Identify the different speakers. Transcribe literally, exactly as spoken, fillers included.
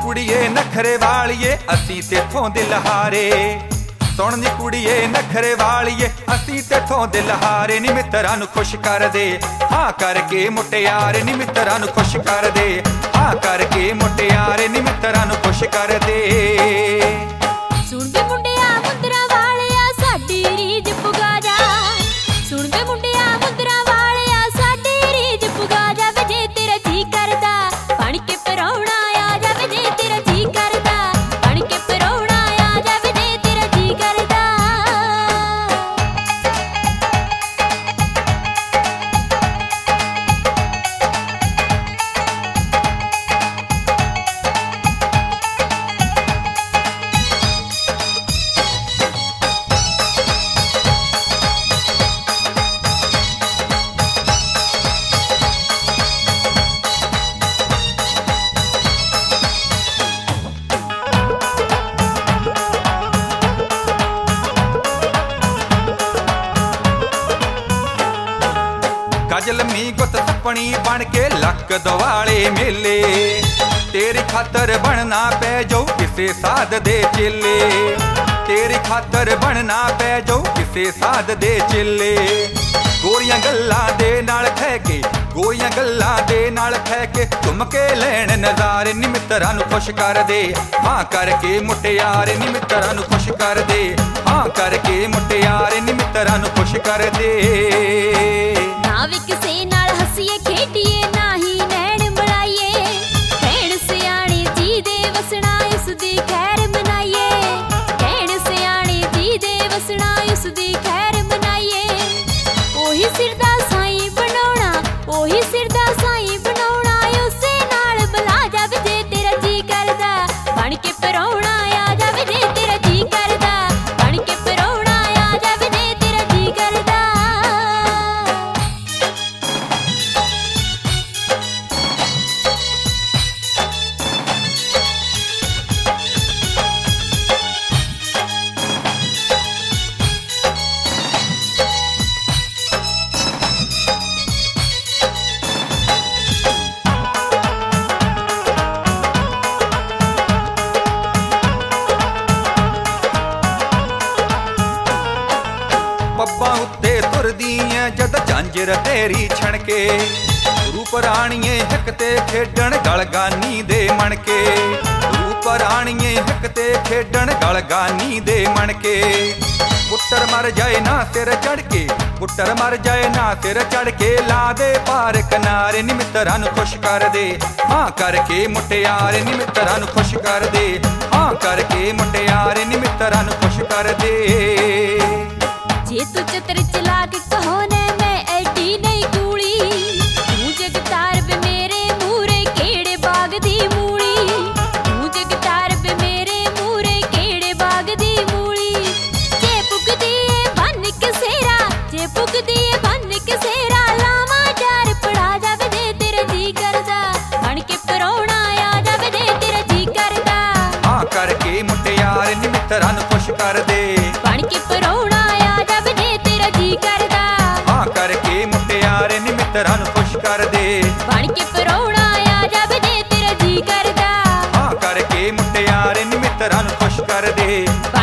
Speaker 1: ਕੁੜੀਏ ਨਖਰੇ ਵਾਲੀਏ ਅਸੀਂ ਤੇਥੋਂ ਦਿਲ ਹਾਰੇ। ਸੁਣ ਨੀ ਕੁੜੀਏ ਨਖਰੇ ਵਾਲੀਏ ਅਸੀਂ ਤੇਥੋਂ ਦਿਲ ਹਾਰੇ। ਨੀ ਮਿੱਤਰਾਂ ਨੂੰ ਖੁਸ਼ ਕਰਦੇ ਹਾਂ ਕਰਕੇ ਮੁਟਿਆਰੇ। ਨੀ ਮਿੱਤਰਾਂ ਨੂੰ ਖੁਸ਼ ਕਰਦੇ ਹਾਂ ਕਰਕੇ ਮੁਟਿਆਰੇ। ਨੀ ਮਿੱਤਰਾਂ ਨੂੰ ਖੁਸ਼ ਕਰਦੇ।
Speaker 2: ਸੁਣ ਵੇ ਮੁੰਡਿਆ ਮੁੰਦਰਾਂ ਵਾਲਿਆ ਸਾਡੀ ਰੀਝ ਪੁਗਾ ਜਾ। ਸੁਣ ਵੇ ਮੁੰਡਿਆ ਮੁੰਦਰਾਂ ਵਾਲਿਆ ਸਾਡੀ ਰੀਝ ਪੁਗਾ ਜਾ। ਵੇ ਜੇ ਤੇਰਾ ਜੀ ਕਰਦਾ ਬਣ ਕੇ ਪਰਾਉਣਾ ਆ ਜਾਵੇ। ਜੇ ਤੇਰਾ ਜੀ ਕਰਦਾ ਬਣ ਕੇ ਪਰਾਉਣਾ ਆ ਜਾਵੇ। ਜੇ ਤੇਰਾ ਜੀ ਕਰਦਾ।
Speaker 1: ਗੱਜ ਲੰਮੀ ਗੁੱਤ ਥੱਪਣੀ ਬਣ ਕੇ ਲੱਕ ਦੁਆਲੇ ਮੇਲੇ। ਤੇਰੀ ਖਾਤਰ ਬਣਨਾ ਪੈ ਜਾਊ ਕਿਸੇ ਸਾਧ ਦੇ ਚੇਲੇ। ਤੇਰੀ ਖਾਤਰ ਬਣਨਾ ਪੈ ਜਾਊ ਕਿਸੇ ਸਾਧ ਦੇ ਚੇਲੇ। ਗੋਰੀਆਂ ਗੱਲਾਂ ਦੇ ਨਾਲ ਖਹਿ ਕੇ ਗੋਰੀਆਂ ਗੱਲਾਂ ਦੇ ਨਾਲ ਖਹਿ ਕੇ ਘੁੰਮ ਕੇ ਲੈਣ ਨਜ਼ਾਰੇ। ਨੀ ਮਿੱਤਰਾਂ ਨੂੰ ਖੁਸ਼ ਕਰਦੇ ਹਾਂ ਕਰਕੇ ਮੁਟਿਆਰੇ। ਨੀ ਮਿੱਤਰਾਂ ਨੂੰ ਖੁਸ਼ ਕਰਦੇ ਹਾਂ ਕਰਕੇ ਮੁਟਿਆਰੇ। ਨੀ ਮਿੱਤਰਾਂ ਨੂੰ ਖੁਸ਼ ਕਰਦੇ।
Speaker 2: ਨਾ ਵੀ ਕਿਸੇ ਨਾਲ ਹੱਸੀਏ ਖੇਡੀਏ ਨਾ ਹੀ ਨੈਣ ਮਿਲਾਈਏ। ਕਹਿਣ ਸਿਆਣੇ ਜੀ ਦੇ ਵਸਣਾ ਇਸ ਦੀ ਖੈਰ ਮਨਾਈਏ। ਕਹਿਣ ਸਿਆਣੇ ਜੀ ਦੇ ਵਸਣਾ ਇਸ ਦੀ ਖੈਰ ਮਨਾਈਏ। ਉਹੀ ਸਿਰ ਦਾ ਸਾਈਂ ਬਣਾਉਣਾ ਉਹੀ ਸਿਰ ਦਾ ਸਾਈਂ ਬਣਾਉਣਾ ਉਸੇ ਨਾਲ ਬੁਲਾ ਜਾਵੇ। ਜੇ ਤੇਰਾ ਜੀ ਕਰਦਾ ਬਣ ਕੇ ਪਰਾਉਣਾ ਆ ਜਾਵੇ। ਜੇ ਤੇਰਾ ਜੀ ਕਰਦਾ ਬਣ ਕੇ ਪਰਾਉਣਾ ਆ ਜਾਵੇ। ਜੇ ਤੇਰਾ ਜੀ ਕਰਦਾ।
Speaker 1: ਪੱਬਾਂ ਉੱਤੇ ਤੁਰਦੀ ਐ ਜਦ ਝਾਂਜਰ ਤੇਰੀ ਛਣਕੇ। ਰੂਪ ਰਾਣੀਏ ਹਿੱਕ ਤੇ ਖੇਡਣ ਗਲਗਾਨੀ ਦੇ ਮਣਕੇ। ਰੂਪ ਰਾਣੀਏ ਹਿੱਕ ਤੇ ਖੇਡਣ ਗਲਗਾਨੀ ਦੇ ਮਣਕੇ। ਪੁੱਤਰ ਮਰ ਜਾਏ ਨਾ ਸਿਰ ਚੜ ਕੇ ਪੁੱਤਰ ਮਰ ਜਾਏ ਨਾ ਸਿਰ ਚੜ ਕੇ ਲਾ ਦੇ ਪਾਰ ਕਿਨਾਰੇ। ਨੀ ਮਿੱਤਰਾਂ ਨੂੰ ਖੁਸ਼ ਕਰਦੇ ਹਾਂ ਕਰਕੇ ਮੁਟਿਆਰੇ। ਨੀ ਮਿੱਤਰਾਂ ਨੂੰ ਖੁਸ਼ ਕਰਦੇ ਹਾਂ ਕਰਕੇ ਮੁਟਿਆਰੇ। ਨੀ ਮਿੱਤਰਾਂ ਨੂੰ ਖੁਸ਼ ਕਰਦੇ।
Speaker 2: ਜੇ ਤੂੰ ਚਤਰ ਚਲਾ ਕੇ ਕਹੋ ਨੇ ਮੈਂ ਐਡੀ ਨਹੀਂ ਕੂਲੀ। ਤੂੰ ਜਗਤਾਰ ਵੇ ਮੇਰੇ ਮੂਰੇ ਕਿਹੜੇ ਬਾਗ ਦੀ ਮੂਲੀ। ਤੂੰ ਜਗਤਾਰ ਵੇ ਮੇਰੇ ਮੂਰੇ ਕਿਹੜੇ ਬਾਗ ਦੀ ਮੂਲੀ। ਜੇ ਪੁੱਗਦੀ ਏ ਬੰਨ ਕੇ ਸੇਰਾ ਜੇ ਪੁੱਗਦੀ ਏ ਬੰਨ ਕੇ ਸੇਰਾ ਲਾਵਾਂ ਚਾਰ ਪੜਾ ਜਾਵੇ। ਜੇ ਤੇਰਾ ਜੀ ਕਰਦਾ ਬਣ ਕੇ ਪਰਾਉਣਾ ਆ ਜਾਵੇ। ਜੇ ਤੇਰਾ ਜੀ ਕਰਦਾ
Speaker 1: ਹਾਂ ਕਰਕੇ ਮੁਟਿਆਰੇ। ਨੀ ਮਿੱਤਰਾਂ ਨੂੰ ਖੁਸ਼ ਕਰਦੇ
Speaker 2: ਬਣ ਕੇ ਪਰਾਉਣਾ ਆ ਜਾਵੇ। ਜੇ ਤੇਰਾ ਜੀ ਕਰਦਾ
Speaker 1: ਹਾਂ ਕਰਕੇ ਮੁਟਿਆਰੇ। ਨੀ ਮਿੱਤਰਾਂ ਨੂੰ ਖੁਸ਼ ਕਰਦੇ
Speaker 2: ਬਣ ਕੇ ਪਰਾਉਣਾ ਆ ਜਾਵੇ। ਜੇ ਤੇਰਾ ਜੀ ਕਰਦਾ
Speaker 1: ਹਾਂ ਕਰਕੇ ਮੁਟਿਆਰੇ। ਨੀ ਮਿੱਤਰਾਂ ਨੂੰ ਖੁਸ਼ ਕਰਦੇ।